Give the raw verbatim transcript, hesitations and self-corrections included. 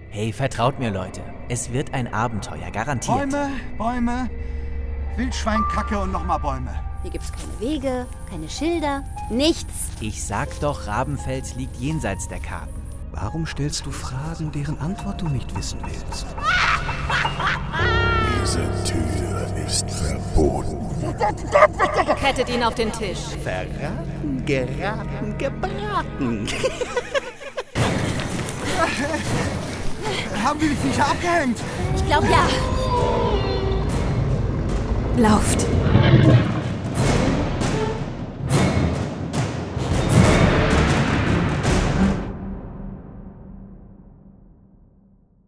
Hey, vertraut mir, Leute. Es wird ein Abenteuer, garantiert. Bäume, Bäume, Wildschweinkacke und nochmal Bäume. Hier gibt's keine Wege, keine Schilder, nichts. Ich sag doch, Rabenfels liegt jenseits der Karten. Warum stellst du Fragen, deren Antwort du nicht wissen willst? Diese Tür ist verboten. Kettet ihn auf den Tisch. Verraten, geraten, gebraten. Haben wir die Viecher abgehängt? Ich glaube ja. Lauft.